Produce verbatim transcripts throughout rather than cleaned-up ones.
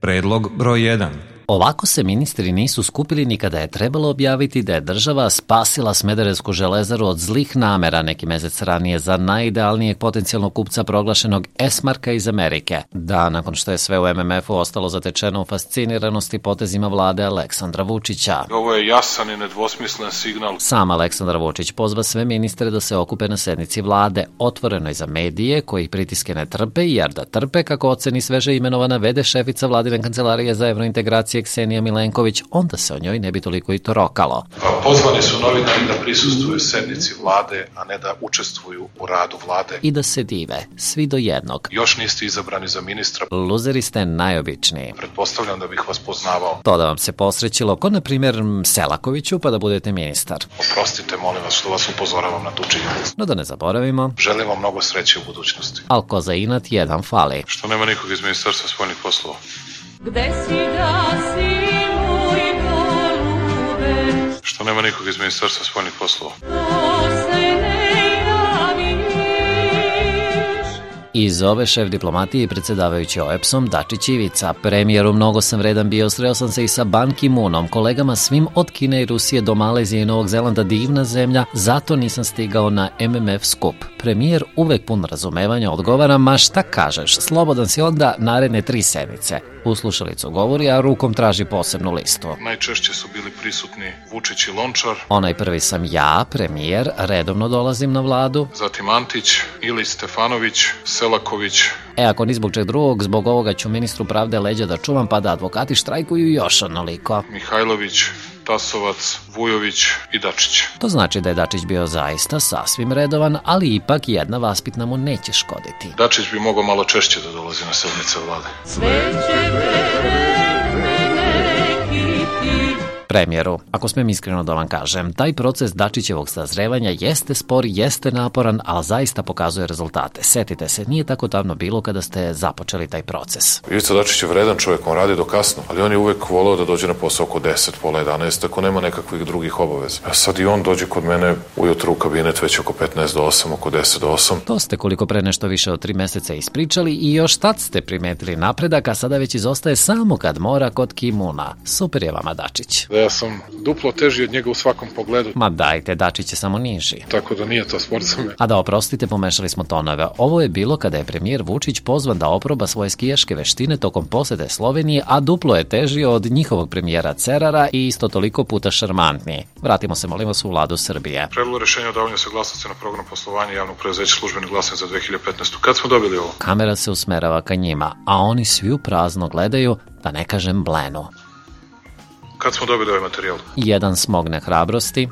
Predlog broj jedan. Ovako se ministri nisu skupili ni kada je trebalo objaviti da je država spasila Smederevsku železaru od zlih namera neki mesec ranije za najidealnijeg potencijalnog kupca proglašenog S-Marka iz Amerike. Da, nakon što je sve u M M F-u ostalo zatečeno u fasciniranosti potezima vlade Aleksandra Vučića. Ovo je jasan i nedvosmislen signal. Sam Aleksandar Vučić pozva sve ministre da se okupe na sednici vlade, otvorenoj za medije koji pritiske ne trpe, jer da trpe, kako oceni sveže imenovana ve de šefica vladine kancelarije za evrointegracije Ksenija Milenković, onda se o njoj ne bi toliko i torokalo. Pozvani su novinari da prisustvuju sednici vlade, a ne da učestvuju u radu vlade. I da se dive, svi do jednog. Još niste izabrani za ministra. Luzeri ste najobičniji. Pretpostavljam da bih vas poznavao. To da vam se posrećilo, ko na primjer Selakoviću, pa da budete ministar. Oprostite, molim vas, što vas upozoravam na tu činjenicu. No da ne zaboravimo. Želim vam mnogo sreće u budućnosti. Al ko za inat jedan fali. Što nema nikog iz Ministarstva spoljnih poslova? Gde si da si moj golube? Što nema nikog iz Ministarstva spoljnih poslova? To se ne javiš. Iz ove šef diplomatije i predsjedavajući O E P S-om Dačić Ivica. Premijeru, mnogo sam vredan bio, sreo sam se i sa Ban Ki-moonom, kolegama svim od Kine i Rusije do Malezije i Novog Zelanda, divna zemlja, zato nisam stigao na M M F skup. Premijer uvek pun razumevanja odgovara, ma šta kažeš, slobodan si onda naredne tri sedmice. U slušalicu govori, a rukom traži posebnu listu. Najčešće su bili prisutni Vučić i Lončar. Onaj prvi sam ja, premijer, redovno dolazim na vladu. Zatim Antić, Ilić Stefanović, Selaković. E, ako ni zbog čeg drugog, zbog ovoga ću ministru pravde leđa da čuvam, pa da advokati štrajkuju još onoliko. Mihajlović, Tasovac, Vujović i Dačić. To znači da je Dačić bio zaista sasvim redovan, ali ipak jedna vaspitna mu neće škoditi. Dačić bi mogao malo češće da dolazi na sednice vlade. Sve će Premijeru, ako smijem iskreno da vam kažem, taj proces Dačićevog sazrevanja jeste spor, jeste naporan, ali zaista pokazuje rezultate. Setite se, nije tako davno bilo kada ste započeli taj proces. Ivica Dačić je vredan čovjek, on radi do kasno, ali on je uvek volao da dođe na posao oko deset, pola jedanaest, ako nema nekakvih drugih obaveza. A sad i on dođe kod mene ujutru u kabinet već oko petnaest do osam, oko deset do osam. To ste koliko pre nešto više od tri meseca ispričali i još tad ste primetili napredak, a sada već izostaje samo kad mora kod Ki-moona. Super je vama, Dačić. Ja sam duplo teži od njega u svakom pogledu. Ma dajte, Dačić je samo niži. Tako da nije to sport za me. A da oprostite, pomešali smo tonove. Ovo je bilo kada je premijer Vučić pozvan da oproba svoje skijaške veštine tokom posete Slovenije, a duplo je teži od njihovog premijera Cerara i isto toliko puta šarmantniji. Vratimo se, molim vas, u vladu Srbije. Predlog rešenja o davanju saglasnosti na program poslovanja javnog preduzeća Službeni glasnik za dve hiljade petnaestu. Kad smo dobili ovo? Kamera se usmerava ka njima, a oni svi u prazno gledaju, da ne kažem blenu. Kad smo dobili ovaj materijal? Jedan smogne hrabrosti.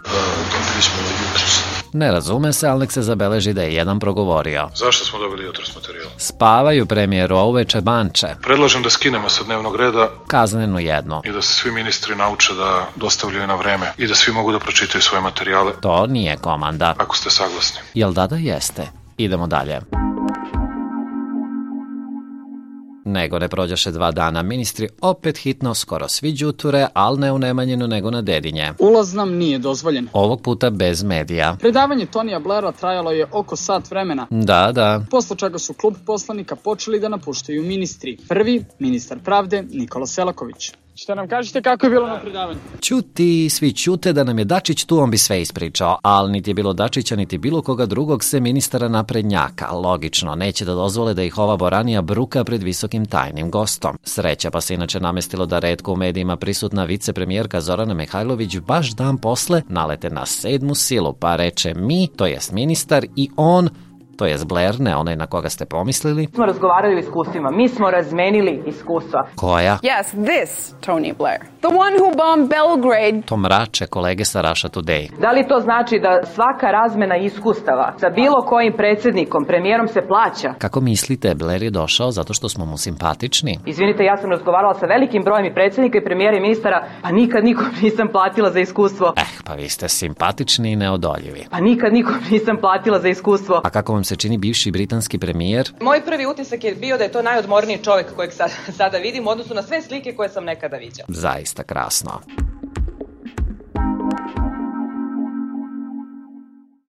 Ne razume se, ali nek se zabeleži da je jedan progovorio. Zašto smo dobili jutros materijal? Spavaju, premijeru, a uveče banče. Predlažem da skinemo sa dnevnog reda kaznenu jednu. I da se svi ministri nauče da dostavljaju na vreme i da svi mogu da pročitaju svoje materijale. To nije komanda. Ako ste saglasni. Jel da da jeste? Idemo dalje. Nego ne prođaše dva dana, ministri opet hitno, skoro svi đuture, ali ne u Nemanjinu nego na Dedinje. Ulaz nam nije dozvoljen. Ovog puta bez medija. Predavanje Tonija Blaira trajalo je oko sat vremena. Da, da. Posle čega su klub poslanika počeli da napuštaju ministri. Prvi, ministar pravde, Nikola Selaković. Šta nam kažete kako je bilo na predavanju? Ćuti, svi ćute da nam je Dačić tu, on bi sve ispričao, ali niti je bilo Dačića, niti bilo koga drugog se ministara naprednjaka. Logično, neće da dozvole da ih ova boranija bruka pred visokim tajnim gostom. Sreća pa se inače namestilo da retko u medijima prisutna vicepremijerka Zorana Mihajlović baš dan posle nalete na sedmu silu, pa reče mi, to jest ministar i on, to jest Blair, ne onaj na koga ste pomislili. Mi smo razgovarali o iskustvima, mi smo razmenili iskustva. Koja? Yes, this Tony Blair. The one who bombed Belgrade. To mrače kolege sa Russia Today. Da li to znači da svaka razmena iskustava sa bilo kojim predsjednikom, premijerom se plaća? Kako mislite, Blair je došao zato što smo mu simpatični? Izvinite, ja sam razgovarala sa velikim brojem i predsjednika i premijera i ministara, pa nikad nikom nisam platila za iskustvo. Eh, pa vi ste simpatični i neodoljivi. Pa nikad nikom nisam platila za iskustvo. A kako vam se čini bivši britanski premijer? Moj prvi utisak je bio da je to najodmorniji čovjek kojeg sad, sada vidim u odnosu na sve slike koje sam nekada viđala. Zaista krasno.